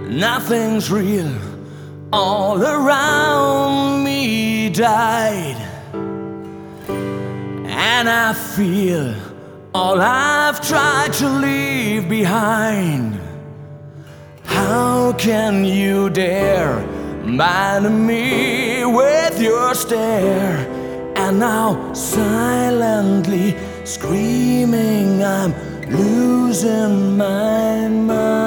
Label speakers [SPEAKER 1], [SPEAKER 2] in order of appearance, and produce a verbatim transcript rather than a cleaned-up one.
[SPEAKER 1] Nothing's real, all around me died. And I feel all I've tried to leave behind. How can you dare bind me with your stare? And now silently screaming, I'm losing my mind.